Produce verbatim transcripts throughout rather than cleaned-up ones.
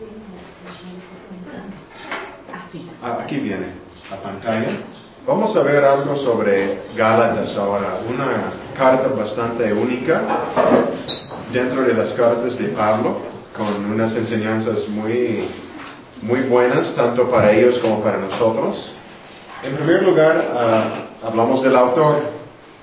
Ah, aquí viene la pantalla. Vamos a ver algo sobre Gálatas ahora, una carta bastante única dentro de las cartas de Pablo, con unas enseñanzas muy, muy buenas, tanto para ellos como para nosotros. En primer lugar, uh, hablamos del autor.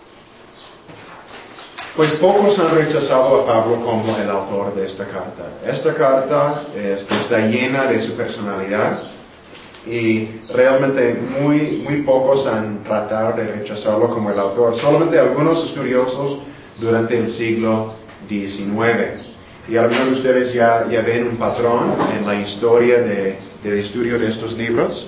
Pues pocos han rechazado a Pablo como el autor de esta carta. Esta carta es, está llena de su personalidad y realmente muy, muy pocos han tratado de rechazarlo como el autor. Solamente algunos estudiosos durante el siglo diecinueve. Y algunos de ustedes ya, ya ven un patrón en la historia de, del estudio de estos libros,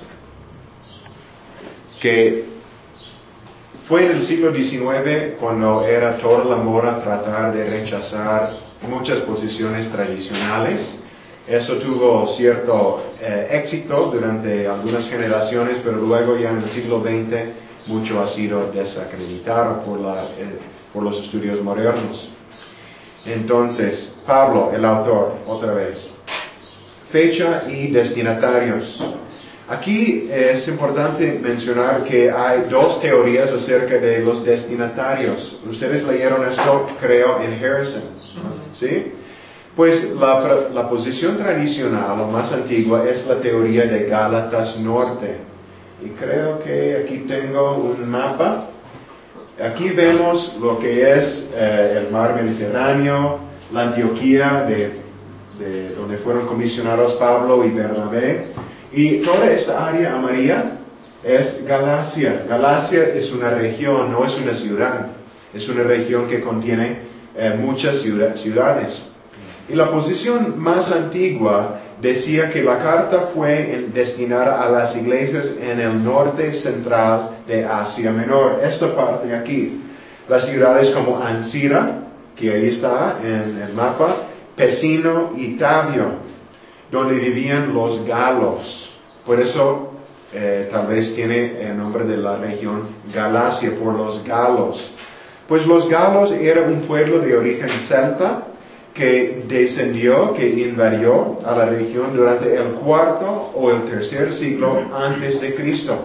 que fue en el siglo diecinueve cuando era toda la moda tratar de rechazar muchas posiciones tradicionales. Eso tuvo cierto eh, éxito durante algunas generaciones, pero luego ya en el siglo veinte mucho ha sido desacreditado por, la, eh, por los estudios modernos. Entonces, Pablo, el autor, otra vez. Fecha y destinatarios. Aquí es importante mencionar que hay dos teorías acerca de los destinatarios. Ustedes leyeron esto, creo, en Harrison, ¿sí? Pues la, la posición tradicional o más antigua es la teoría de Gálatas Norte. Y creo que aquí tengo un mapa. Aquí vemos lo que es eh, el mar Mediterráneo, la Antioquía de, de donde fueron comisionados Pablo y Bernabé. Y toda esta área amarilla es Galacia. Galacia es una región, no es una ciudad. Es una región que contiene eh, muchas ciudad, ciudades. Y la posición más antigua decía que la carta fue destinada a las iglesias en el norte central de Asia Menor. Esta parte aquí. Las ciudades como Ancira, que ahí está en el mapa, Pesino y Tabio, donde vivían los galos. Por eso eh, tal vez tiene el nombre de la región Galacia, por los galos. Pues los galos eran un pueblo de origen celta que descendió, que invadió a la región durante el cuarto o el tercer siglo antes de Cristo.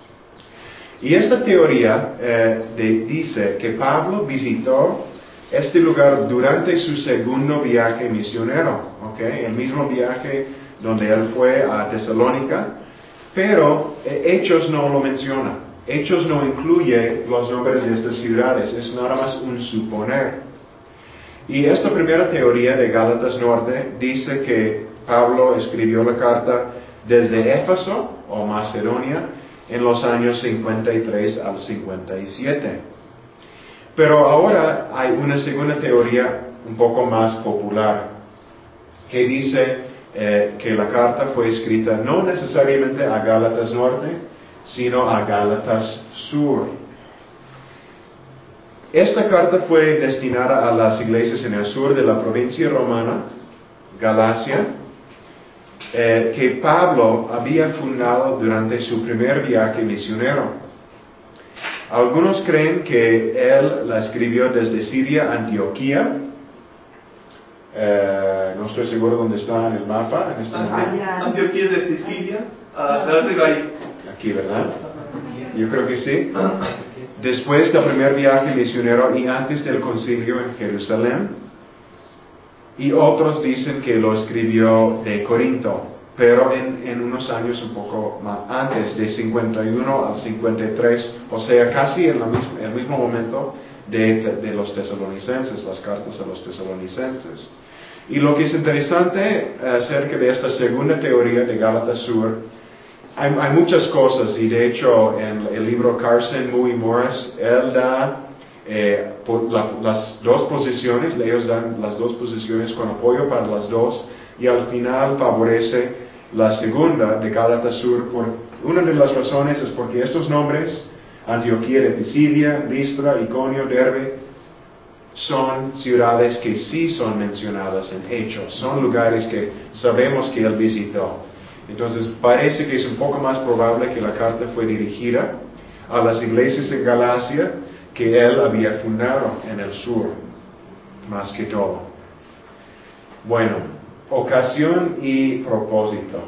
Y esta teoría eh, de, dice que Pablo visitó este lugar durante su segundo viaje misionero, ¿okay? El mismo viaje donde él fue a Tesalónica, pero eh, Hechos no lo menciona. Hechos no incluye los nombres de estas ciudades, es nada más un suponer. Y esta primera teoría de Gálatas Norte dice que Pablo escribió la carta desde Éfeso o Macedonia en los años cincuenta y tres al cincuenta y siete. Pero ahora hay una segunda teoría un poco más popular, que dice eh, que la carta fue escrita no necesariamente a Gálatas Norte, sino a Gálatas Sur. Esta carta fue destinada a las iglesias en el sur de la provincia romana, Galacia, eh, que Pablo había fundado durante su primer viaje misionero. Algunos creen que él la escribió desde Siria, Antioquía. Eh, no estoy seguro dónde está en el mapa. En este Antioquía, Antioquía de Pisidia, uh, arriba ahí. Aquí, ¿verdad? Yo creo que sí. Después del primer viaje misionero y antes del concilio en Jerusalén. Y otros dicen que lo escribió de Corinto, pero en, en unos años un poco más antes, de cincuenta y uno al cincuenta y tres, o sea, casi en el mismo, el mismo momento de, de los tesalonicenses, las cartas a los tesalonicenses. Y lo que es interesante acerca de esta segunda teoría de Gálatas Sur, hay, hay muchas cosas, y de hecho en el libro Carson, Moody Morris, él da eh, por la, las dos posiciones, ellos dan las dos posiciones con apoyo para las dos, y al final favorece la segunda de Gálatas Sur. Por una de las razones es porque estos nombres, Antioquía de Pisidia, Listra, Iconio, Derbe, son ciudades que sí son mencionadas en Hechos, son lugares que sabemos que él visitó. Entonces parece que es un poco más probable que la carta fue dirigida a las iglesias en Galacia que él había fundado en el sur, más que todo. Bueno, ocasión y propósito.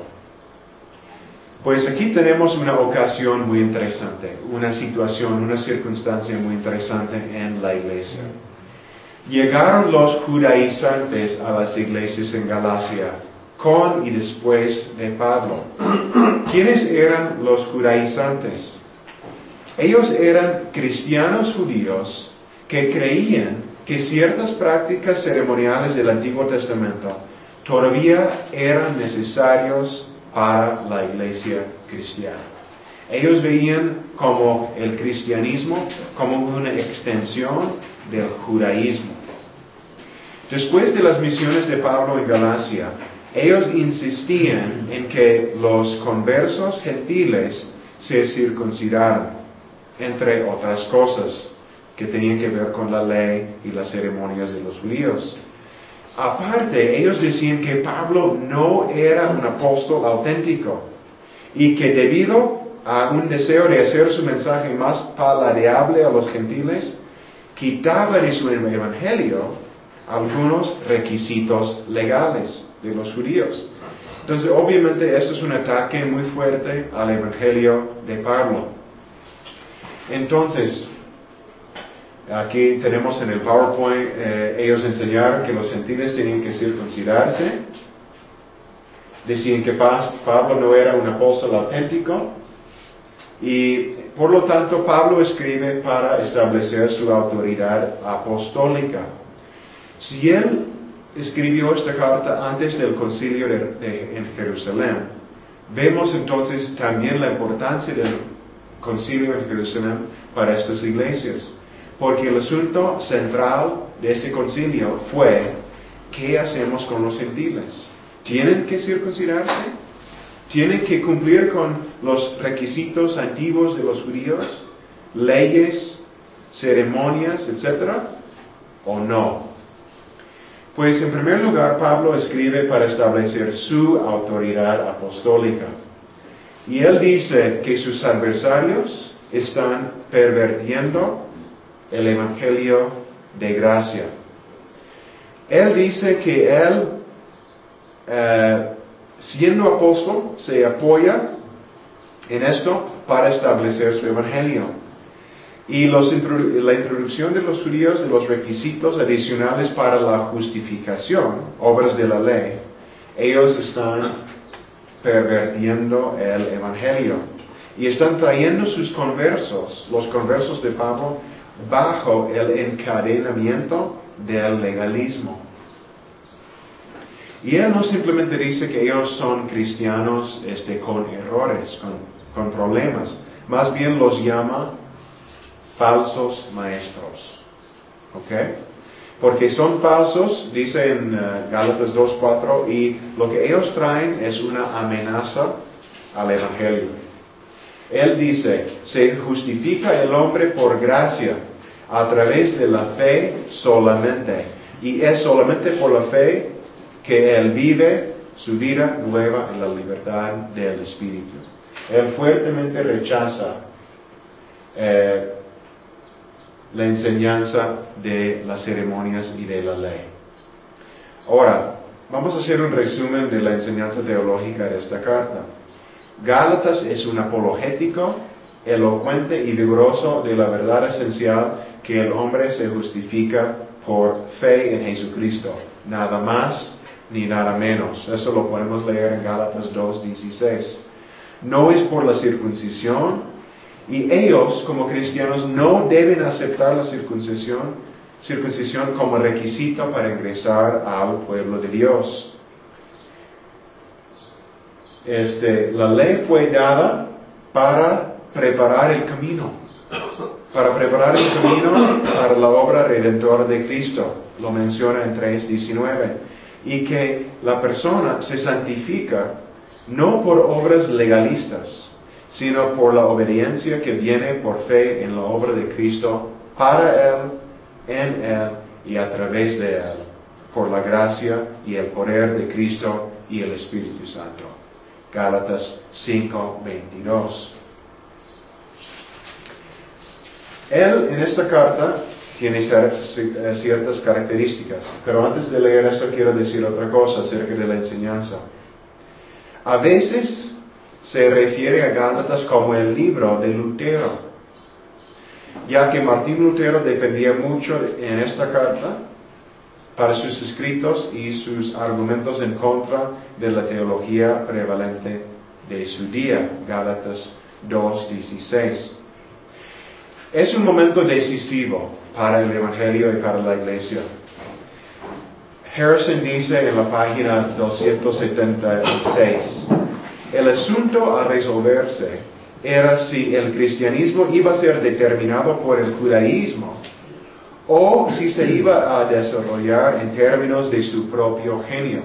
Pues aquí tenemos una ocasión muy interesante, una situación, una circunstancia muy interesante en la iglesia. Llegaron los judaizantes a las iglesias en Galacia, con y después de Pablo. ¿Quiénes eran los judaizantes? Ellos eran cristianos judíos que creían que ciertas prácticas ceremoniales del Antiguo Testamento todavía eran necesarios para la iglesia cristiana. Ellos veían como el cristianismo como una extensión del judaísmo. Después de las misiones de Pablo en Galacia, ellos insistían en que los conversos gentiles se circuncidaran, entre otras cosas que tenían que ver con la ley y las ceremonias de los judíos. Aparte, ellos decían que Pablo no era un apóstol auténtico y que debido a un deseo de hacer su mensaje más paladeable a los gentiles, quitaba de su evangelio algunos requisitos legales de los judíos. Entonces, obviamente, esto es un ataque muy fuerte al evangelio de Pablo. Entonces, aquí tenemos en el PowerPoint, eh, ellos enseñaron que los gentiles tenían que circuncidarse. Decían que Pablo no era un apóstol auténtico. Y por lo tanto, Pablo escribe para establecer su autoridad apostólica. Si él escribió esta carta antes del concilio de, de, en Jerusalén, vemos entonces también la importancia del concilio en Jerusalén para estas iglesias. Porque el asunto central de ese concilio fue, ¿qué hacemos con los gentiles? ¿Tienen que circuncidarse? ¿Tienen que cumplir con los requisitos antiguos de los judíos? ¿Leyes, ceremonias, etcétera? ¿O no? Pues en primer lugar, Pablo escribe para establecer su autoridad apostólica. Y él dice que sus adversarios están pervirtiendo el evangelio de gracia. Él dice que él, eh, siendo apóstol, se apoya en esto para establecer su evangelio. Y los, la introducción de los judíos de los requisitos adicionales para la justificación, obras de la ley, ellos están pervirtiendo el evangelio. Y están trayendo sus conversos, los conversos de Pablo, bajo el encadenamiento del legalismo. Y él no simplemente dice que ellos son cristianos este, con errores, con, con problemas, más bien los llama falsos maestros. ¿Ok? Porque son falsos, dice en uh, Gálatas dos cuatro, y lo que ellos traen es una amenaza al evangelio. Él dice, se justifica el hombre por gracia, a través de la fe solamente. Y es solamente por la fe que él vive su vida nueva en la libertad del Espíritu. Él fuertemente rechaza eh, la enseñanza de las ceremonias y de la ley. Ahora, vamos a hacer un resumen de la enseñanza teológica de esta carta. Gálatas es un apologético, elocuente y vigoroso de la verdad esencial que el hombre se justifica por fe en Jesucristo. Nada más ni nada menos. Esto lo podemos leer en Gálatas dos dieciséis. No es por la circuncisión, y ellos, como cristianos, no deben aceptar la circuncisión, circuncisión como requisito para ingresar al pueblo de Dios. Este, la ley fue dada para preparar el camino, para preparar el camino para la obra redentora de Cristo. Lo menciona en tres diecinueve. Y que la persona se santifica no por obras legalistas, sino por la obediencia que viene por fe en la obra de Cristo, para Él, en Él y a través de Él, por la gracia y el poder de Cristo y el Espíritu Santo. Gálatas cinco veintidós. Él en esta carta tiene ciertas características. Pero antes de leer esto quiero decir otra cosa acerca de la enseñanza. A veces se refiere a Gálatas como el libro de Lutero, ya que Martín Lutero dependía mucho en esta carta para sus escritos y sus argumentos en contra de la teología prevalente de su día. Gálatas dos dieciséis. Es un momento decisivo para el Evangelio y para la Iglesia. Harrison dice en la página doscientos setenta y seis, el asunto a resolverse era si el cristianismo iba a ser determinado por el judaísmo o si se iba a desarrollar en términos de su propio genio.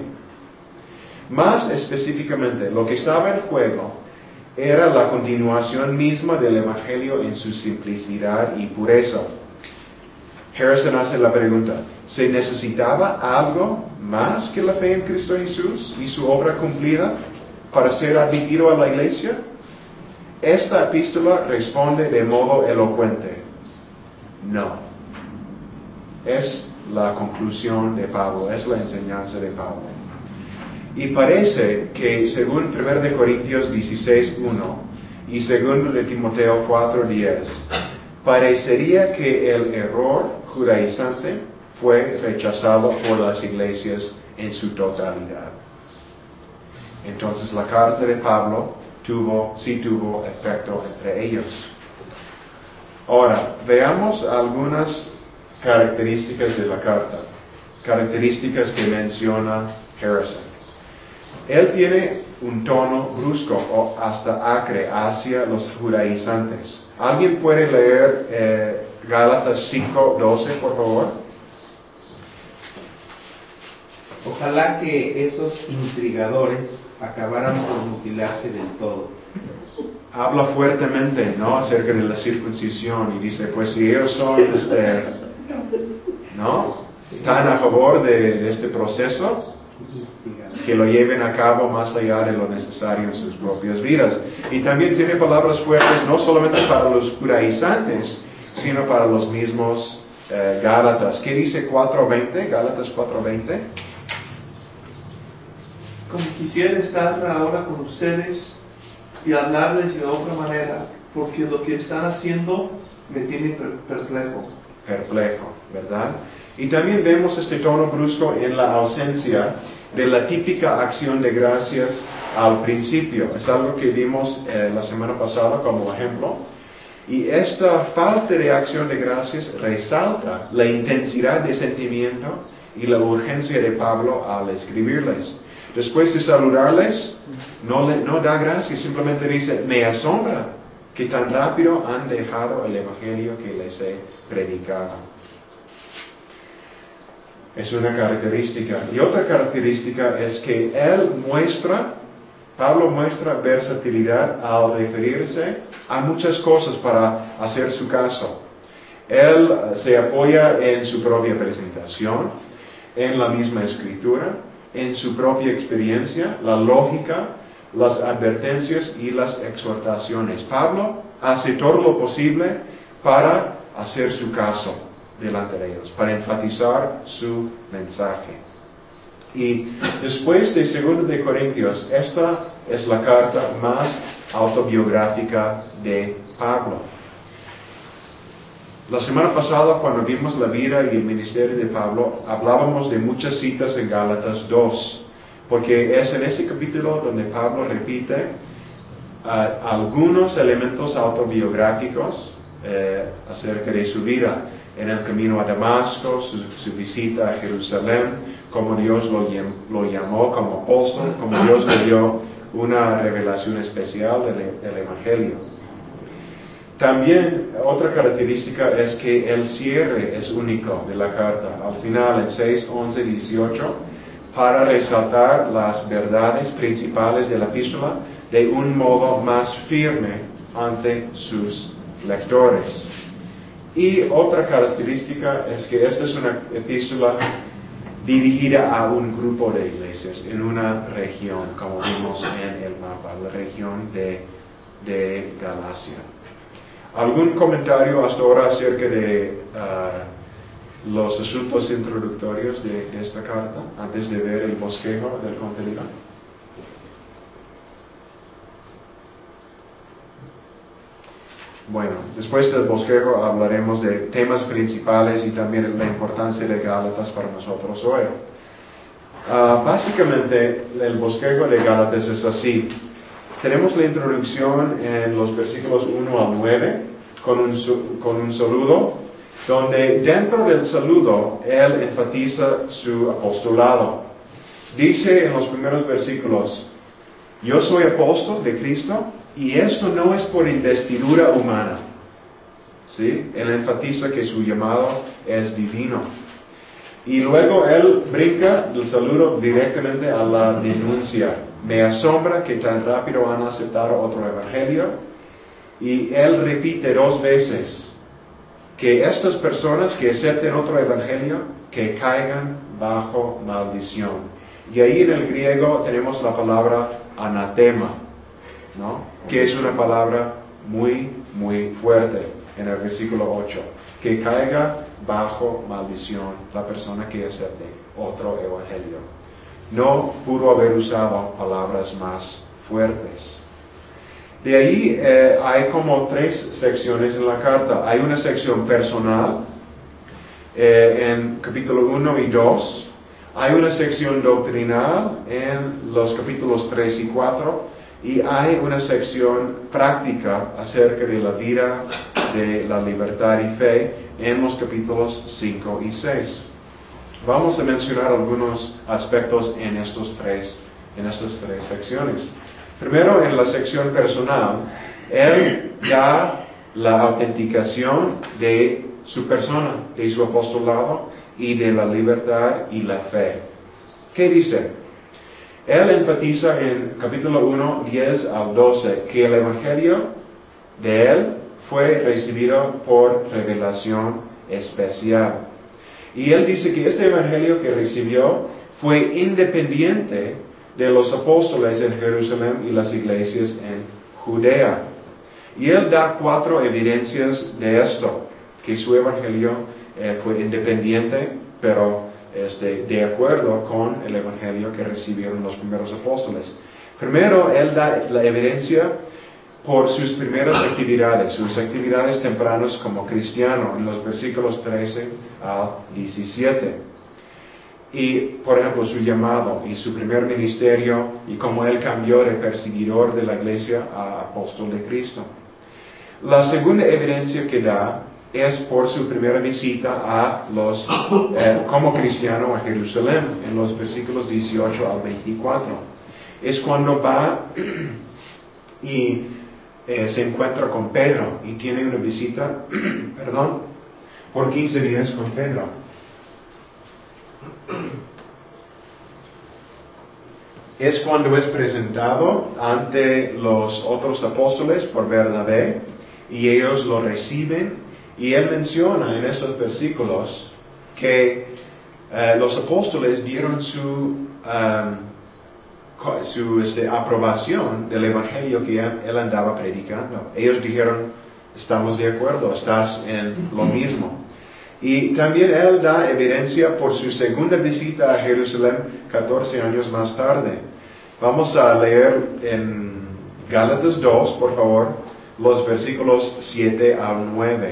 Más específicamente, lo que estaba en juego era la continuación misma del Evangelio en su simplicidad y pureza. Harrison hace la pregunta, ¿se necesitaba algo más que la fe en Cristo Jesús y su obra cumplida para ser admitido a la iglesia? Esta epístola responde de modo elocuente, no. Es la conclusión de Pablo, es la enseñanza de Pablo. Y parece que según primero de Corintios dieciséis uno y segundo de Timoteo cuatro diez, parecería que el error judaizante fue rechazado por las iglesias en su totalidad. Entonces la carta de Pablo tuvo, sí tuvo efecto entre ellos. Ahora, veamos algunas características de la carta, características que menciona Harrison. Él tiene un tono brusco o hasta acre hacia los judaizantes. ¿Alguien puede leer eh, Gálatas cinco doce, por favor? Ojalá que esos intrigadores acabaran por mutilarse del todo. Habla fuertemente, ¿no?, acerca de la circuncisión y dice, pues si ellos son, este, ¿no?, tan a favor de, de este proceso, que lo lleven a cabo más allá de lo necesario en sus propias vidas. Y también tiene palabras fuertes no solamente para los judaizantes, sino para los mismos eh, Gálatas. ¿Qué dice cuatro veinte? Gálatas cuatro veinte. Como quisiera estar ahora con ustedes y hablarles de otra manera, porque lo que están haciendo me tiene perplejo. Perplejo, ¿verdad? Y también vemos este tono brusco en la ausencia de la típica acción de gracias al principio. Es algo que vimos eh, la semana pasada como ejemplo. Y esta falta de acción de gracias resalta la intensidad de sentimiento y la urgencia de Pablo al escribirles. Después de saludarles, no, le, no da gracias, simplemente dice, me asombra que tan rápido han dejado el evangelio que les he predicado. Es una característica. Y otra característica es que él muestra, Pablo muestra versatilidad al referirse a muchas cosas para hacer su caso. Él se apoya en su propia presentación, en la misma escritura, en su propia experiencia, la lógica, las advertencias y las exhortaciones. Pablo hace todo lo posible para hacer su caso delante de ellos, para enfatizar su mensaje. Y después de segundo de Corintios, esta es la carta más autobiográfica de Pablo. La semana pasada, cuando vimos la vida y el ministerio de Pablo, hablábamos de muchas citas en Gálatas dos, porque es en ese capítulo donde Pablo repite uh, algunos elementos autobiográficos eh, acerca de su vida, en el camino a Damasco, su, su visita a Jerusalén, como Dios lo, lo llamó como apóstol, como Dios le dio una revelación especial del, del Evangelio. También otra característica es que el cierre es único de la carta, al final en seis, once, dieciocho, para resaltar las verdades principales de la epístola de un modo más firme ante sus lectores. Y otra característica es que esta es una epístola dirigida a un grupo de iglesias en una región, como vimos en el mapa, la región de, de Galacia. ¿Algún comentario hasta ahora acerca de uh, los asuntos introductorios de, de esta carta antes de ver el bosquejo del contenido? Bueno, después del bosquejo hablaremos de temas principales y también la importancia de Gálatas para nosotros hoy. Uh, básicamente, el bosquejo de Gálatas es así. Tenemos la introducción en los versículos uno al nueve con un, con un saludo, donde dentro del saludo él enfatiza su apostolado. Dice en los primeros versículos: yo soy apóstol de Cristo, y esto no es por investidura humana. ¿Sí? Él enfatiza que su llamado es divino. Y luego él brinca del saludo directamente a la denuncia. Me asombra que tan rápido han aceptado otro evangelio. Y él repite dos veces que estas personas que acepten otro evangelio, que caigan bajo maldición. Y ahí en el griego tenemos la palabra anatema, ¿no? Que es una palabra muy, muy fuerte en el versículo ocho. Que caiga bajo maldición la persona que acepte otro evangelio. No pudo haber usado palabras más fuertes. De ahí eh, hay como tres secciones en la carta. Hay una sección personal eh, en capítulo uno y dos. Hay una sección doctrinal en los capítulos tres y cuatro. Y hay una sección práctica acerca de la vida de la libertad y fe en los capítulos cinco y seis. Vamos a mencionar algunos aspectos en, estos tres, en estas tres secciones. Primero, en la sección personal, él da la autenticación de su persona, de su apostolado y de la libertad y la fe. ¿Qué dice? Él enfatiza en capítulo uno, diez al doce, que el evangelio de él fue recibido por revelación especial. Y él dice que este evangelio que recibió fue independiente de los apóstoles en Jerusalén y las iglesias en Judea. Y él da cuatro evidencias de esto, que su evangelio eh, fue independiente, pero Este, de acuerdo con el evangelio que recibieron los primeros apóstoles. Primero, él da la evidencia por sus primeras actividades, sus actividades tempranas como cristiano, en los versículos trece al diecisiete. Y, por ejemplo, su llamado y su primer ministerio y cómo él cambió de perseguidor de la iglesia a apóstol de Cristo. La segunda evidencia que da es por su primera visita a los, eh, como cristiano a Jerusalén, en los versículos dieciocho al veinticuatro. Es cuando va y eh, se encuentra con Pedro y tiene una visita, perdón, por quince días con Pedro. Es cuando es presentado ante los otros apóstoles por Bernabé y ellos lo reciben. Y él menciona en estos versículos que eh, los apóstoles dieron su, um, su este, aprobación del evangelio que él, él andaba predicando. Ellos dijeron, estamos de acuerdo, estás en lo mismo. Y también él da evidencia por su segunda visita a Jerusalén catorce años más tarde. Vamos a leer en Gálatas dos, por favor, los versículos siete al nueve.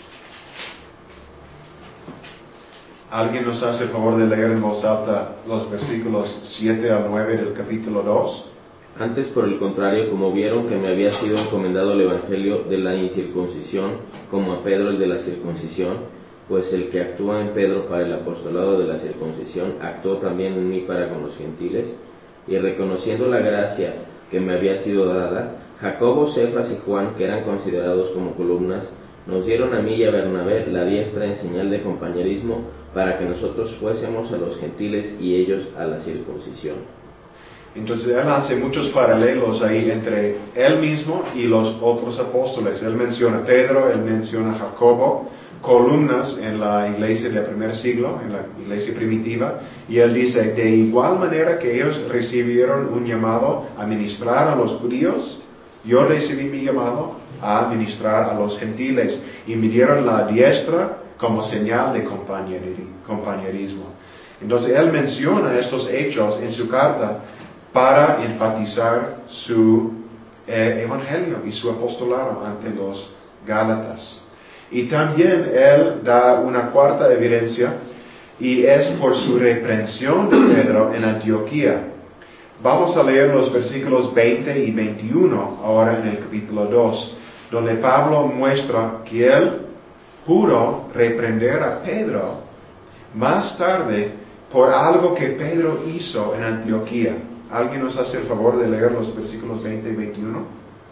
¿Alguien nos hace el favor de leer en voz alta los versículos siete al nueve del capítulo dos? Antes, por el contrario, como vieron que me había sido encomendado el evangelio de la incircuncisión, como a Pedro el de la circuncisión, pues el que actúa en Pedro para el apostolado de la circuncisión, actuó también en mí para con los gentiles, y reconociendo la gracia que me había sido dada, Jacobo, Cefas y Juan, que eran considerados como columnas, nos dieron a mí y a Bernabé la diestra en señal de compañerismo, para que nosotros fuésemos a los gentiles y ellos a la circuncisión. Entonces él hace muchos paralelos ahí entre él mismo y los otros apóstoles. Él menciona a Pedro, él menciona a Jacobo, columnas en la iglesia del primer siglo, en la iglesia primitiva, y él dice, de igual manera que ellos recibieron un llamado a ministrar a los judíos, yo recibí mi llamado a ministrar a los gentiles, y me dieron la diestra como señal de compañerismo. Entonces él menciona estos hechos en su carta para enfatizar su eh, evangelio y su apostolado ante los Gálatas. Y también él da una cuarta evidencia, y es por su reprensión de Pedro en Antioquía. Vamos a leer los versículos veinte y veintiuno ahora en el capítulo dos, donde Pablo muestra que él juró reprender a Pedro más tarde por algo que Pedro hizo en Antioquía. ¿Alguien nos hace el favor de leer los versículos veinte y veintiuno?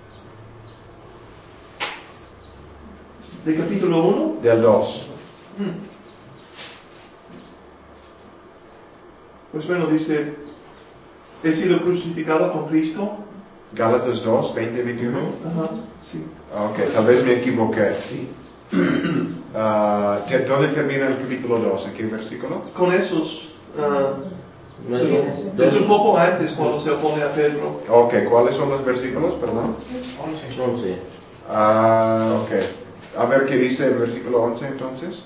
¿De capítulo uno? Del dos. Pues bueno, dice, he sido crucificado con Cristo. Gálatas dos, veinte y veintiuno. Ajá, sí. Ok, tal vez me equivoqué. Sí. Uh, ¿Dónde termina el capítulo dos? ¿En qué versículo? Con esos, uh, No hay bienes. es un poco antes cuando se opone a Pedro. Ok, ¿cuáles son los versículos? Perdón. once. Ah, ok. A ver qué dice el versículo once entonces.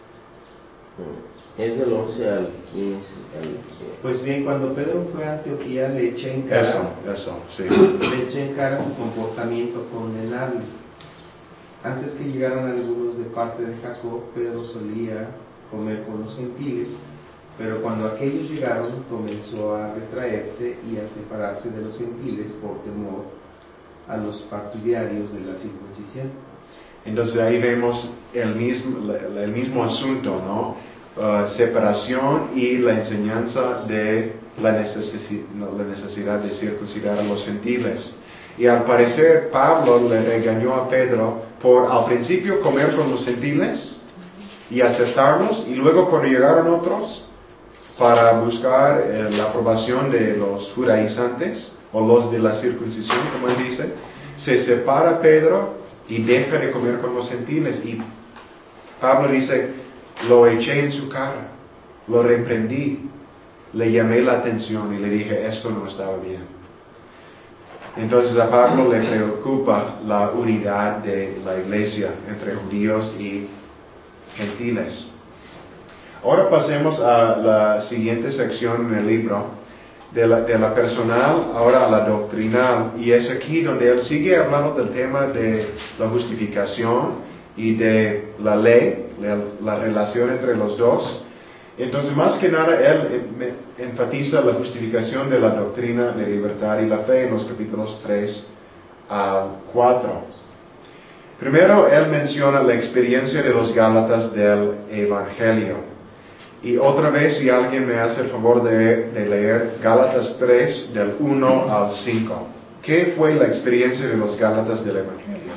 Es del once al quince. Al... Pues bien, cuando Pedro fue a Antioquía le eché en cara, Eso, eso, sí. le eché en cara su comportamiento condenable. Antes que llegaran algunos de parte de Jacob, Pedro solía comer con los gentiles, pero cuando aquellos llegaron comenzó a retraerse y a separarse de los gentiles por temor a los partidarios de la circuncisión. Entonces ahí vemos el mismo, el mismo asunto, ¿no? Uh, separación y la enseñanza de la, necesi no, la necesidad de circuncidar a los gentiles. Y al parecer Pablo le regañó a Pedro por al principio comer con los gentiles y aceptarlos, y luego cuando llegaron otros para buscar eh, la aprobación de los judaizantes o los de la circuncisión, como él dice, se separa Pedro y deja de comer con los gentiles. Y Pablo dice, lo eché en su cara, lo reprendí, le llamé la atención y le dije, esto no estaba bien. Entonces a Pablo le preocupa la unidad de la iglesia entre judíos y gentiles. Ahora pasemos a la siguiente sección en el libro, de la, de la personal, ahora a la doctrinal, y es aquí donde él sigue hablando del tema de la justificación y de la ley, la, la relación entre los dos. Entonces, más que nada, él enfatiza la justificación de la doctrina de libertad y la fe en los capítulos tres al cuatro. Primero, él menciona la experiencia de los Gálatas del Evangelio. Y otra vez, si alguien me hace el favor de, de leer Gálatas tres, del uno al cinco. ¿Qué fue la experiencia de los Gálatas del Evangelio?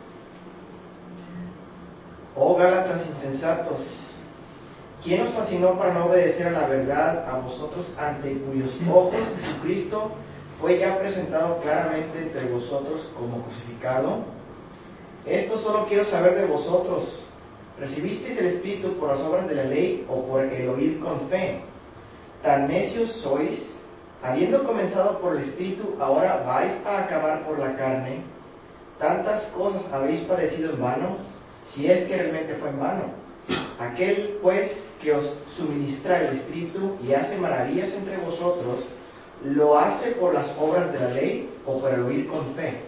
Oh Gálatas insensatos, ¿quién os fascinó para no obedecer a la verdad, a vosotros ante cuyos ojos Jesucristo fue ya presentado claramente entre vosotros como crucificado? Esto solo quiero saber de vosotros. ¿Recibisteis el Espíritu por las obras de la ley o por el oír con fe? Tan necios sois, habiendo comenzado por el Espíritu, ahora vais a acabar por la carne. ¿Tantas cosas habéis padecido en vano? Si es que realmente fue en vano. Aquel pues que os suministra el Espíritu y hace maravillas entre vosotros, ¿lo hace por las obras de la ley o por el oír con fe?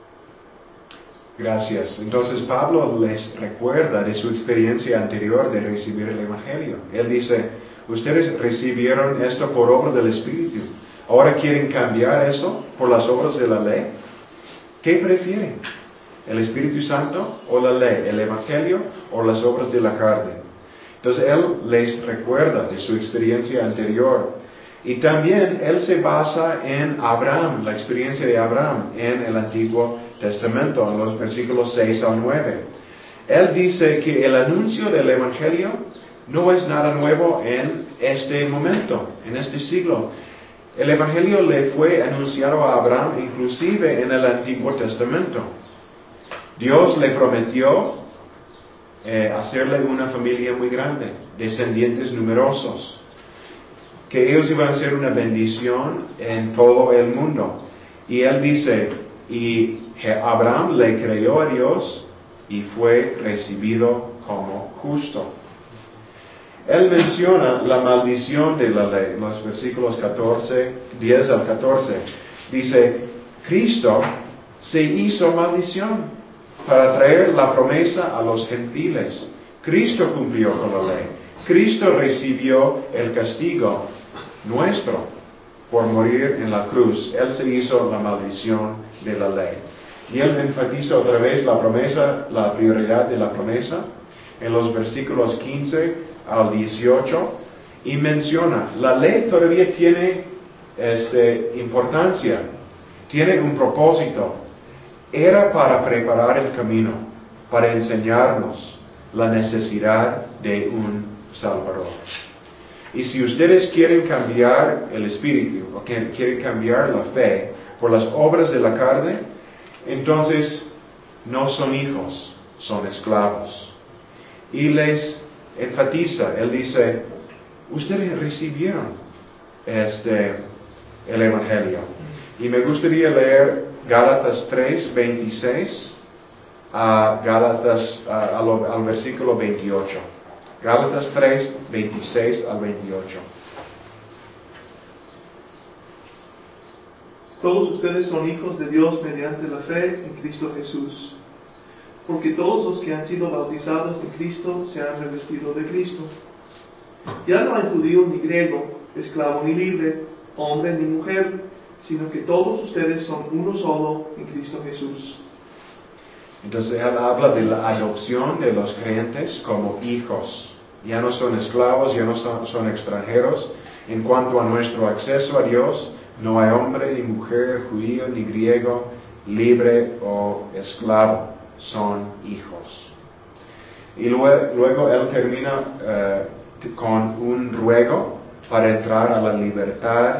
Gracias. Entonces Pablo les recuerda de su experiencia anterior de recibir el Evangelio. Él dice, ustedes recibieron esto por obra del Espíritu. ¿Ahora quieren cambiar eso por las obras de la ley? ¿Qué prefieren? ¿El Espíritu Santo o la ley? ¿El Evangelio o las obras de la carne? Entonces él les recuerda de su experiencia anterior. Y también él se basa en Abraham, la experiencia de Abraham en el Antiguo Testamento, en los versículos seis al nueve. Él dice que el anuncio del Evangelio no es nada nuevo en este momento, en este siglo. El Evangelio le fue anunciado a Abraham inclusive en el Antiguo Testamento. Dios le prometió eh, hacerle una familia muy grande, descendientes numerosos, que ellos iban a ser una bendición en todo el mundo. Y él dice, y Abraham le creyó a Dios y fue recibido como justo. Él menciona la maldición de la ley, los versículos catorce, diez al catorce. Dice, Cristo se hizo maldición para traer la promesa a los gentiles. Cristo cumplió con la ley. Cristo recibió el castigo nuestro por morir en la cruz. Él se hizo la maldición de la ley. Y él enfatiza otra vez la promesa, la prioridad de la promesa, en los versículos quince al dieciocho, y menciona, la ley todavía tiene este, importancia, tiene un propósito. Era para preparar el camino, para enseñarnos la necesidad de un Salvador. Y si ustedes quieren cambiar el espíritu, o quieren cambiar la fe por las obras de la carne, entonces no son hijos, son esclavos. Y les enfatiza, él dice, ustedes recibieron este, el Evangelio. Y me gustaría leer Gálatas tres, veintiséis a Gálatas, a, a lo, al versículo veintiocho. Gálatas tres, veintiséis al veintiocho. Todos ustedes son hijos de Dios mediante la fe en Cristo Jesús. Porque todos los que han sido bautizados en Cristo se han revestido de Cristo. Ya no hay judío ni griego, esclavo ni libre, hombre ni mujer, sino que todos ustedes son uno solo en Cristo Jesús. Entonces él habla de la adopción de los creyentes como hijos. Ya no son esclavos, ya no son, son extranjeros. En cuanto a nuestro acceso a Dios, no hay hombre ni mujer, judío ni griego, libre o esclavo. Son hijos. Y luego, luego él termina eh, con un ruego para entrar a la libertad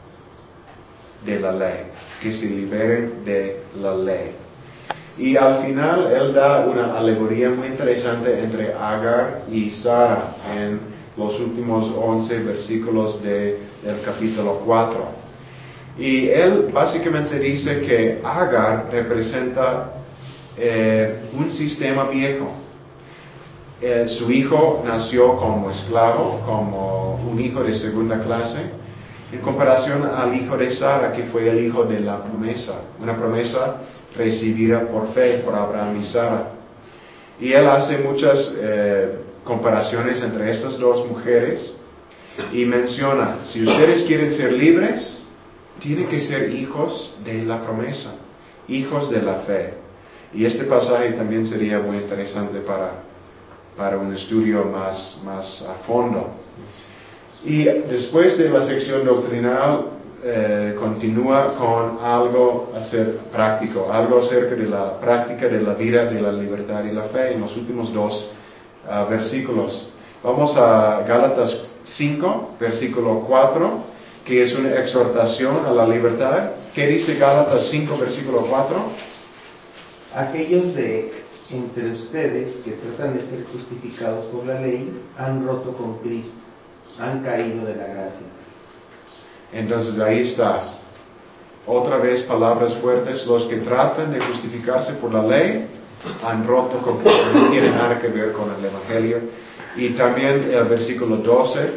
de la ley, que se liberen de la ley. Y al final él da una alegoría muy interesante entre Agar y Sara en los últimos once versículos de, del capítulo cuatro. Y él básicamente dice que Agar representa eh, un sistema viejo. Eh, su hijo nació como esclavo, como un hijo de segunda clase, en comparación al hijo de Sara, que fue el hijo de la promesa, una promesa recibida por fe por Abraham y Sara. Y él hace muchas eh, comparaciones entre estas dos mujeres y menciona, si ustedes quieren ser libres, tienen que ser hijos de la promesa, hijos de la fe. Y este pasaje también sería muy interesante para, para un estudio más, más a fondo. Y después de la sección doctrinal, eh, continúa con algo a ser práctico, algo acerca de la práctica de la vida, de la libertad y la fe, en los últimos dos uh, versículos. Vamos a Gálatas cinco, versículo cuatro, que es una exhortación a la libertad. ¿Qué dice Gálatas cinco, versículo cuatro? Aquellos de entre ustedes que tratan de ser justificados por la ley han roto con Cristo, han caído de la gracia. Entonces ahí está, otra vez palabras fuertes, los que tratan de justificarse por la ley han roto con Cristo, no tiene nada que ver con el Evangelio. Y también el versículo doce,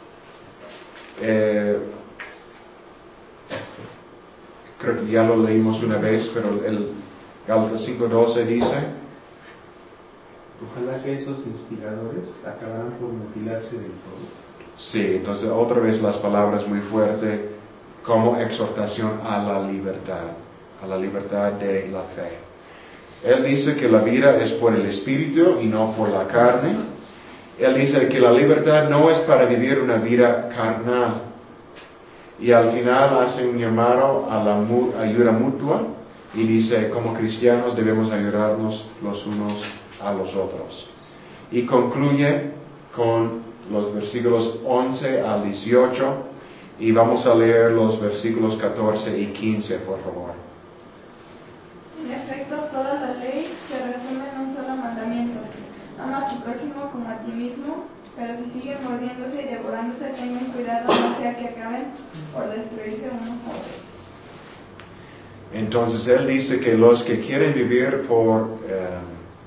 eh, creo que ya lo leímos una vez, pero el Gálatas cinco doce dice, ojalá que esos instigadores acabaran por mutilarse del todo. Sí, entonces otra vez las palabras muy fuertes como exhortación a la libertad, a la libertad de la fe. Él dice que la vida es por el Espíritu y no por la carne. Él dice que la libertad no es para vivir una vida carnal. Y al final hace un llamado a la mu- ayuda mutua y dice, como cristianos debemos ayudarnos los unos a los otros. Y concluye con los versículos once al dieciocho y vamos a leer los versículos catorce y quince, por favor. En efecto, toda la ley se resume en un solo mandamiento: ama a tu prójimo como a ti mismo. Pero si siguen mordiéndose y devorándose, tengan cuidado, no sea que acaben por destruirse unos a otros. Entonces él dice que los que quieren vivir por, eh,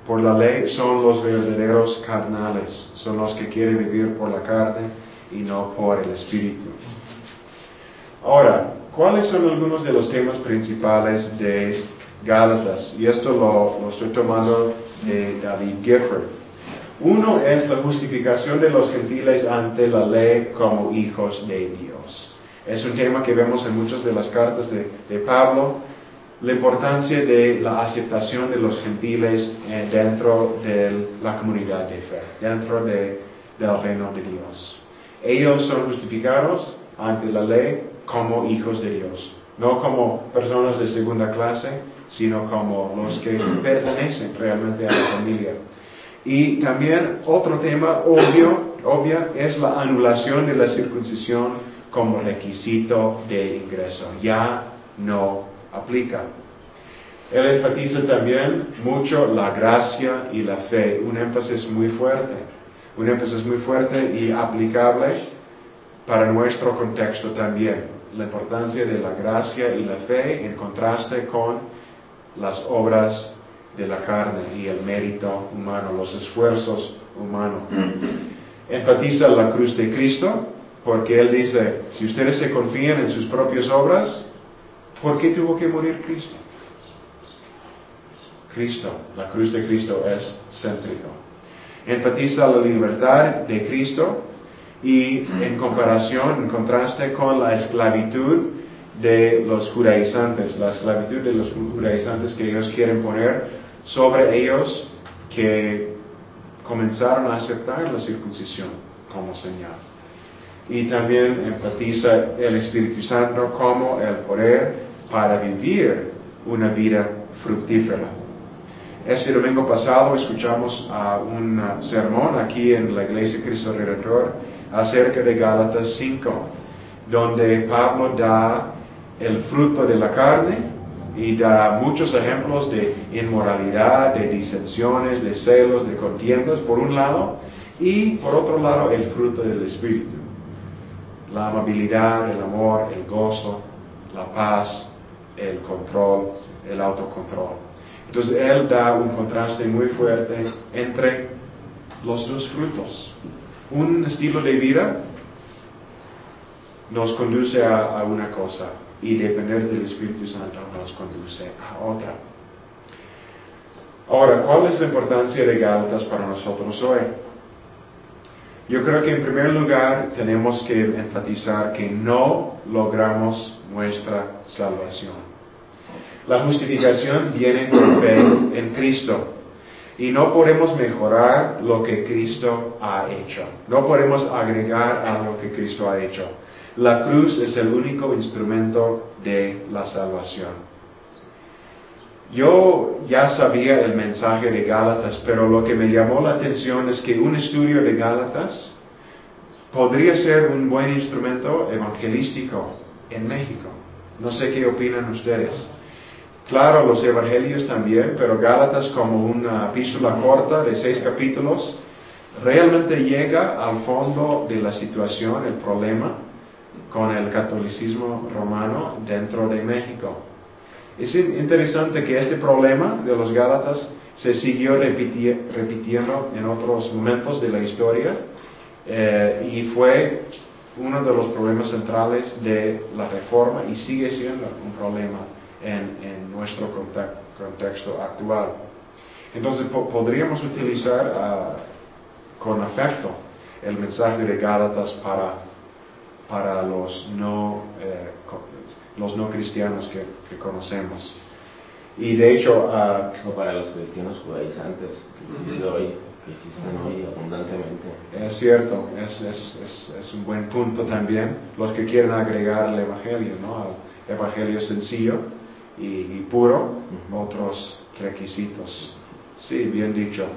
por la ley son los verdaderos carnales, son los que quieren vivir por la carne y no por el Espíritu. Ahora, ¿cuáles son algunos de los temas principales de Gálatas? Y esto lo, lo estoy tomando de David Gifford. Uno es la justificación de los gentiles ante la ley como hijos de Dios. Es un tema que vemos en muchas de las cartas de, de Pablo, la importancia de la aceptación de los gentiles eh, dentro de la comunidad de fe, dentro de, del reino de Dios. Ellos son justificados ante la ley como hijos de Dios, no como personas de segunda clase, sino como los que pertenecen realmente a la familia. Y también otro tema obvio, obvia es la anulación de la circuncisión como requisito de ingreso. Ya no aplica. Él enfatiza también mucho la gracia y la fe, un énfasis muy fuerte, un énfasis muy fuerte y aplicable para nuestro contexto también. La importancia de la gracia y la fe en contraste con las obras de la carne y el mérito humano, los esfuerzos humanos. Enfatiza la cruz de Cristo, porque Él dice, si ustedes se confían en sus propias obras, ¿por qué tuvo que morir Cristo? Cristo, la cruz de Cristo es céntrico. Enfatiza la libertad de Cristo y en comparación, en contraste con la esclavitud de los judaizantes, la esclavitud de los judaizantes que ellos quieren poner sobre ellos que comenzaron a aceptar la circuncisión como señal. Y también enfatiza el Espíritu Santo como el poder para vivir una vida fructífera. Este domingo pasado escuchamos a un sermón aquí en la Iglesia Cristo Redentor acerca de Gálatas cinco, donde Pablo da el fruto de la carne y da muchos ejemplos de inmoralidad, de disensiones, de celos, de contiendas, por un lado, y por otro lado el fruto del Espíritu. La amabilidad, el amor, el gozo, la paz, el control, el autocontrol. Entonces él da un contraste muy fuerte entre los dos frutos. Un estilo de vida nos conduce a, a una cosa y depender del Espíritu Santo nos conduce a otra. Ahora, ¿cuál es la importancia de Gálatas para nosotros hoy? Yo creo que en primer lugar tenemos que enfatizar que no logramos nuestra salvación. La justificación viene por fe en Cristo y no podemos mejorar lo que Cristo ha hecho. No podemos agregar a lo que Cristo ha hecho. La cruz es el único instrumento de la salvación. Yo ya sabía el mensaje de Gálatas, pero lo que me llamó la atención es que un estudio de Gálatas podría ser un buen instrumento evangelístico en México. No sé qué opinan ustedes. Claro, los evangelios también, pero Gálatas como una epístola corta de seis capítulos, realmente llega al fondo de la situación, el problema con el catolicismo romano dentro de México. Es interesante que este problema de los Gálatas se siguió repiti- repitiendo en otros momentos de la historia eh, y fue uno de los problemas centrales de la Reforma y sigue siendo un problema en, en nuestro contexto actual. Entonces po- podríamos utilizar uh, con afecto el mensaje de Gálatas para, para los no eh, los no cristianos que, que conocemos. Y de hecho, uh, o para los cristianos judaizantes que existen hoy, que existen hoy abundantemente. Es cierto, es, es, es, es un buen punto también. Los que quieren agregar el evangelio, ¿no? Al evangelio sencillo y, y puro, uh-huh. Otros requisitos. Sí, bien dicho.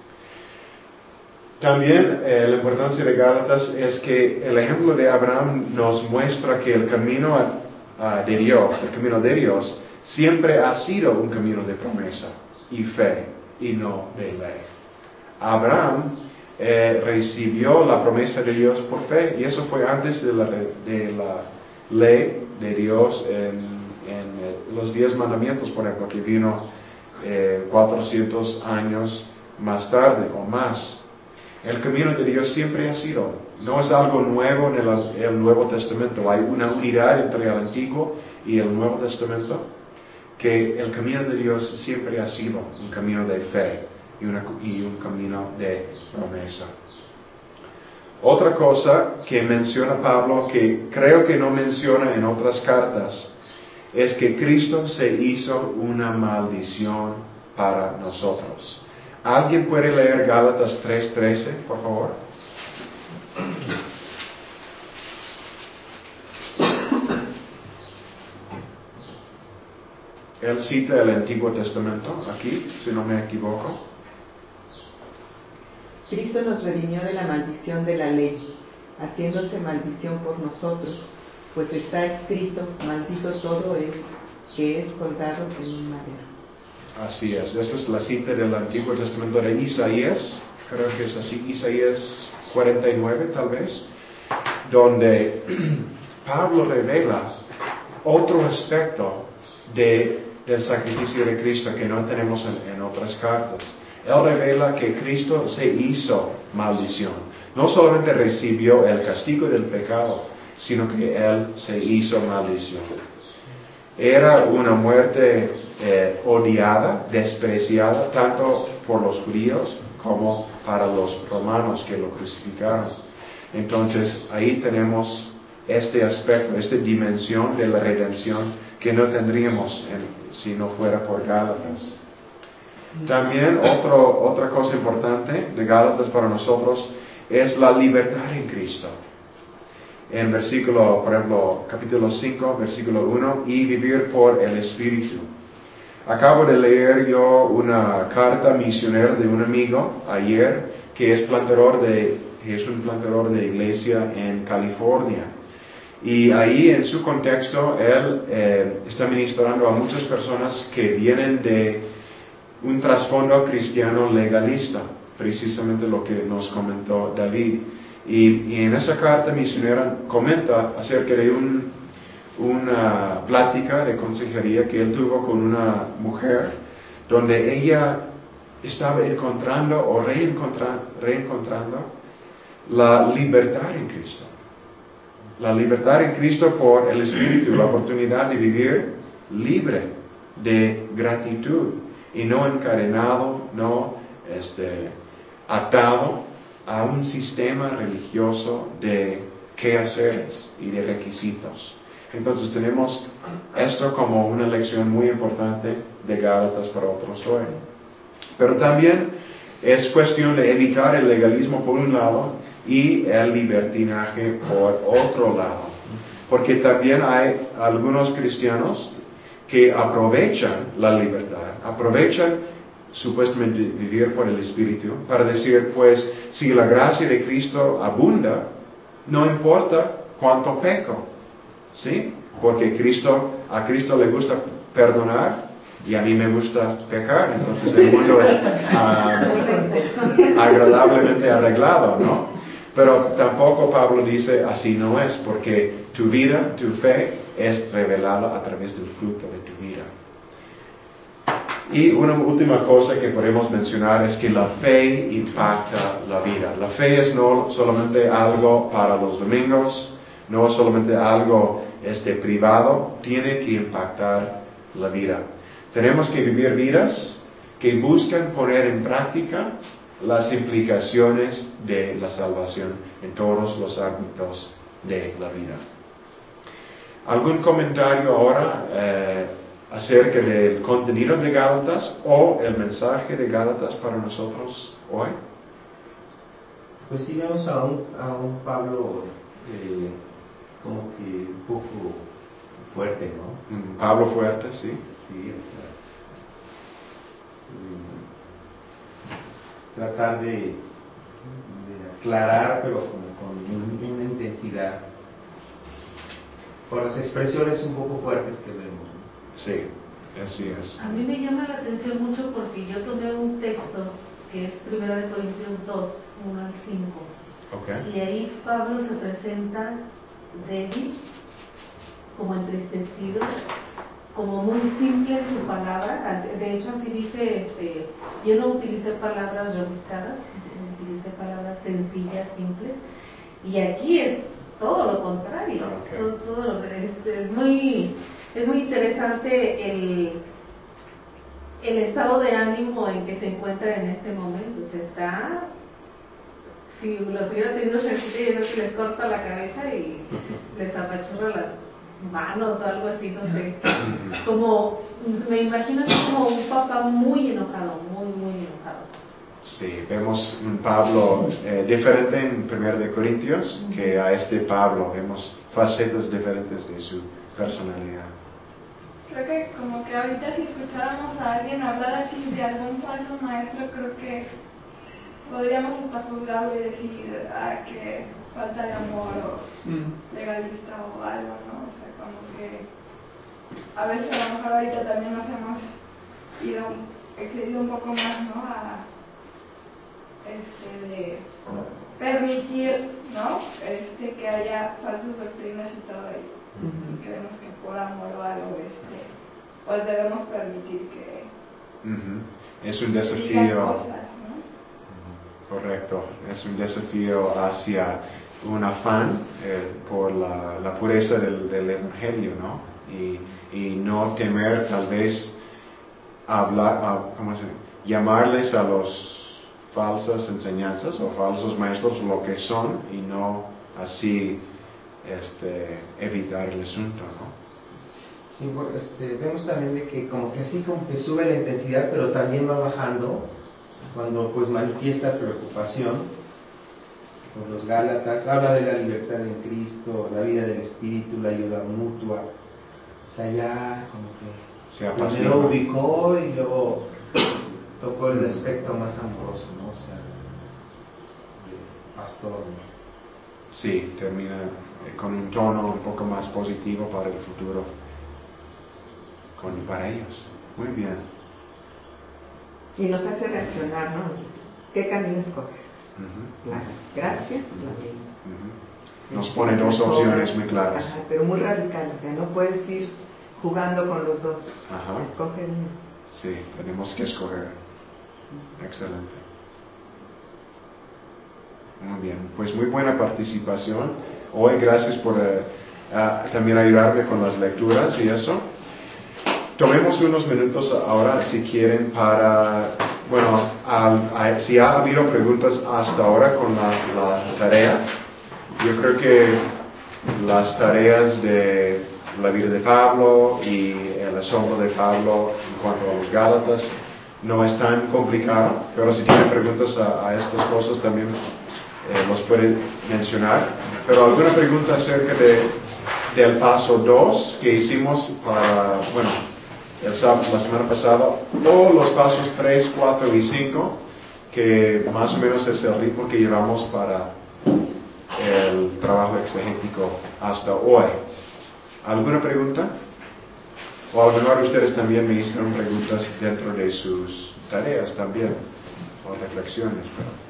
También eh, la importancia de Gálatas es que el ejemplo de Abraham nos muestra que el camino a Uh, de Dios, el camino de Dios, siempre ha sido un camino de promesa y fe y no de ley. Abraham eh, recibió la promesa de Dios por fe y eso fue antes de la, de la ley de Dios en, en los diez mandamientos, por ejemplo, que vino eh, cuatrocientos años más tarde o más. El camino de Dios siempre ha sido, no es algo nuevo en el, el Nuevo Testamento, hay una unidad entre el Antiguo y el Nuevo Testamento, que el camino de Dios siempre ha sido un camino de fe y, una, y un camino de promesa. Otra cosa que menciona Pablo, que creo que no menciona en otras cartas, es que Cristo se hizo una maldición para nosotros. ¿Alguien puede leer Gálatas tres trece, por favor? Él cita el Antiguo Testamento aquí, si no me equivoco. Cristo nos redimió de la maldición de la ley, haciéndose maldición por nosotros, pues está escrito, maldito todo es que es colgado en un madero. Así es, esta es la cita del Antiguo Testamento de Isaías, creo que es así, Isaías cuarenta y nueve tal vez, donde Pablo revela otro aspecto de, del sacrificio de Cristo que no tenemos en, en otras cartas. Él revela que Cristo se hizo maldición, no solamente recibió el castigo del pecado, sino que Él se hizo maldición. Era una muerte eh, odiada, despreciada, tanto por los judíos como para los romanos que lo crucificaron. Entonces, ahí tenemos este aspecto, esta dimensión de la redención que no tendríamos en, si no fuera por Gálatas. También otro, otra cosa importante de Gálatas para nosotros es la libertad en Cristo. En versículo, por ejemplo, capítulo cinco, versículo uno, y vivir por el Espíritu. Acabo de leer yo una carta misionera de un amigo ayer, que es plantador de, es un plantador de iglesia en California. Y ahí en su contexto, él eh, está ministrando a muchas personas que vienen de un trasfondo cristiano legalista, precisamente lo que nos comentó David. Y, y en esa carta misionera comenta acerca de un, una plática de consejería que él tuvo con una mujer, donde ella estaba encontrando o reencontra, reencontrando la libertad en Cristo. La libertad en Cristo por el Espíritu, la oportunidad de vivir libre de gratitud y no encadenado, no este, atado a un sistema religioso de quehaceres y de requisitos. Entonces tenemos esto como una lección muy importante de Gálatas para otros hoy. Pero también es cuestión de evitar el legalismo por un lado y el libertinaje por otro lado. Porque también hay algunos cristianos que aprovechan la libertad, aprovechan supuestamente vivir por el Espíritu, para decir, pues, si la gracia de Cristo abunda, no importa cuánto peco, ¿sí? Porque Cristo, a Cristo le gusta perdonar y a mí me gusta pecar, entonces el mundo es uh, agradablemente arreglado, ¿no? Pero tampoco Pablo dice, así no es, porque tu vida, tu fe, es revelada a través del fruto de tu vida. Y una última cosa que podemos mencionar es que la fe impacta la vida. La fe es no solamente algo para los domingos, no solamente algo este, privado, tiene que impactar la vida. Tenemos que vivir vidas que buscan poner en práctica las implicaciones de la salvación en todos los ámbitos de la vida. ¿Algún comentario ahora eh, acerca del contenido de Gálatas o el mensaje de Gálatas para nosotros hoy? Pues sí vemos a un, a un Pablo eh, como que un poco fuerte, ¿no? Mm, Pablo fuerte, sí. Sí, o sea, mm, tratar de, de aclarar, pero como con un, una intensidad, por las expresiones un poco fuertes que vemos, ¿no? Sí, así es. A mí me llama la atención mucho porque yo tomé un texto que es Primera de Corintios dos, uno al cinco. Okay. Y ahí Pablo se presenta débil, como entristecido, como muy simple en su palabra. De hecho, así dice, este, yo no utilicé palabras rebuscadas, utilicé palabras sencillas, simples, y aquí es todo lo contrario. Okay. Todo, todo lo, este, es muy es muy interesante el el estado de ánimo en que se encuentra en este momento. O sea, está, si los hubiera tenido sencillos, yo creo que les corta la cabeza y les apachurra las manos o algo así, no sé. Como, me imagino es como un papá muy enojado, muy, muy enojado. Sí, vemos un Pablo eh, diferente en primero de Corintios uh-huh. que a este Pablo. Vemos facetas diferentes de su personalidad. Creo que como que ahorita si escucháramos a alguien hablar así de algún falso maestro, creo que podríamos hasta juzgarlo y decir ah, que falta de amor o mm. legalista o algo, ¿no? O sea, como que a veces a lo mejor ahorita también nos hemos ido, excedido un poco más, ¿no? A este de permitir, ¿no? Este que haya falsas doctrinas y todo ahí. Uh-huh. Creemos que por amor o algo, este, pues debemos permitir que uh-huh. es un desafío cosas, ¿no? uh-huh. Correcto, es un desafío hacia un afán eh, por la, la pureza del, del evangelio, ¿no? Y, y no temer tal vez hablar, uh, ¿cómo se dice? Llamarles a los falsas enseñanzas o falsos maestros lo que son y no así este, evitar el asunto, ¿no? Sí, porque este, vemos también de que como que así como que sube la intensidad, pero también va bajando cuando pues manifiesta preocupación por los Gálatas, habla de la libertad en Cristo, la vida del Espíritu, la ayuda mutua, o sea ya como que se primero ubicó y luego tocó el aspecto más amoroso, ¿no? O sea, de pastor, ¿no? Sí, termina con un tono un poco más positivo para el futuro, con, para ellos. Muy bien. Y nos hace reaccionar, ¿no? ¿Qué camino escoges? Uh-huh. La gracia, la ley. Uh-huh. Nos pone dos opciones muy claras. Ajá, pero muy radicales, o sea, no puedes ir jugando con los dos. Ajá. Escoge uno. Sí, tenemos que escoger. Excelente. Muy bien, pues muy buena participación. Hoy gracias por uh, uh, también ayudarme con las lecturas y eso. Tomemos unos minutos ahora si quieren para, bueno, al, a, si ha habido preguntas hasta ahora con la, la tarea. Yo creo que las tareas de la vida de Pablo y el asombro de Pablo en cuanto a los Gálatas no es tan complicado, pero si tienen preguntas a, a estas cosas también Eh, los pueden mencionar, pero alguna pregunta acerca de, del paso dos que hicimos para, bueno, el sábado, la semana pasada, o los pasos tres, cuatro y cinco, que más o menos es el ritmo que llevamos para el trabajo exegético hasta hoy. ¿Alguna pregunta? O a lo mejor ustedes también me hicieron preguntas dentro de sus tareas también, o reflexiones, pero...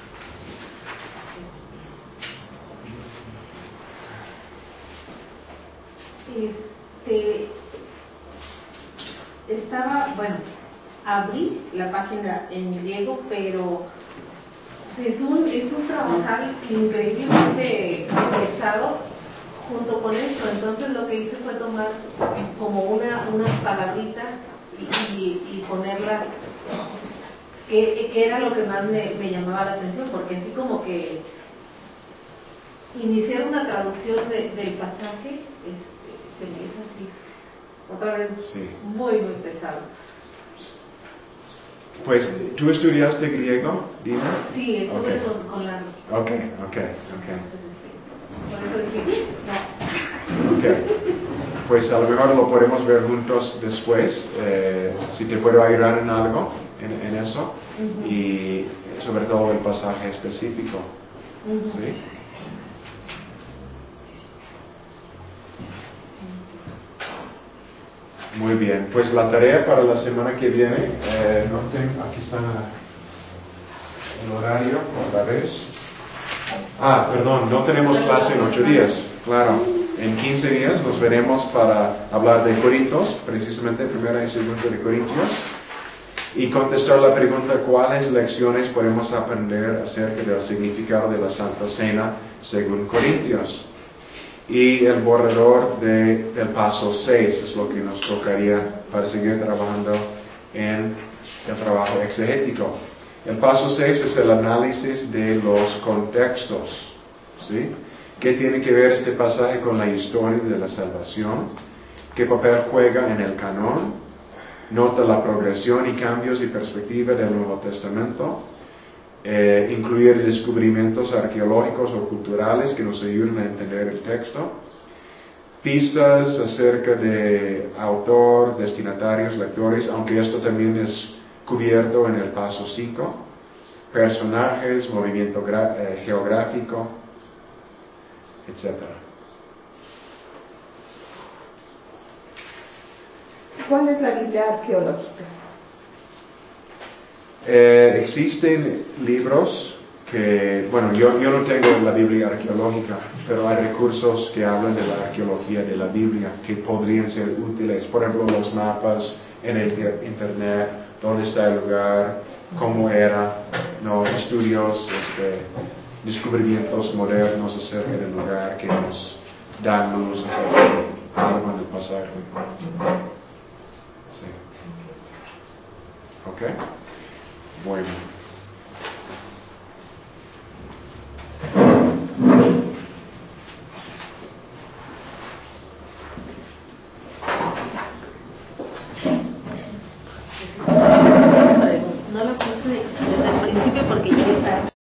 Este, estaba, bueno, abrí la página en griego, pero es un, es un trabajar increíblemente pesado junto con esto. Entonces lo que hice fue tomar como una, unas palabritas y, y, y ponerlas, que, que era lo que más me, me llamaba la atención, porque así como que iniciar una traducción de, del pasaje, este, se me hizo así, otra vez, sí. muy, muy pesado. Pues, ¿tú estudiaste griego, Dina? Sí, estuve okay. con, con la... Ok, ok, ok. Por eso dije, no. Ok, pues a lo mejor lo podemos ver juntos después, eh, si te puedo ayudar en algo, en, en eso, uh-huh. y sobre todo el pasaje específico, uh-huh. ¿sí? Muy bien, pues la tarea para la semana que viene, eh, no tengo, aquí está el horario otra vez. Ah, perdón, no tenemos clase en ocho días, claro. en quince días nos veremos para hablar de Corintios, precisamente primera y segunda de Corintios, y contestar la pregunta cuáles lecciones podemos aprender acerca del significado de la Santa Cena según Corintios. Y el borrador de, del paso seis es lo que nos tocaría para seguir trabajando en el trabajo exegético. El paso seis es el análisis de los contextos, ¿sí? ¿Qué tiene que ver este pasaje con la historia de la salvación? ¿Qué papel juega en el canon? Nota la progresión y cambios y perspectiva del Nuevo Testamento. Eh, incluir descubrimientos arqueológicos o culturales que nos ayuden a entender el texto. Pistas acerca de autor, destinatarios, lectores, aunque esto también es cubierto en el paso cinco. Personajes, movimiento eh, geográfico, etcétera. ¿Cuál es la Biblia arqueológica? Eh, existen libros que, bueno, yo, yo no tengo la Biblia arqueológica, pero hay recursos que hablan de la arqueología de la Biblia que podrían ser útiles. Por ejemplo, los mapas en el internet, dónde está el lugar, cómo era, no, estudios, este, descubrimientos modernos acerca del lugar que nos dan luz acerca de algo en el pasado. Sí. ¿Ok? Bueno.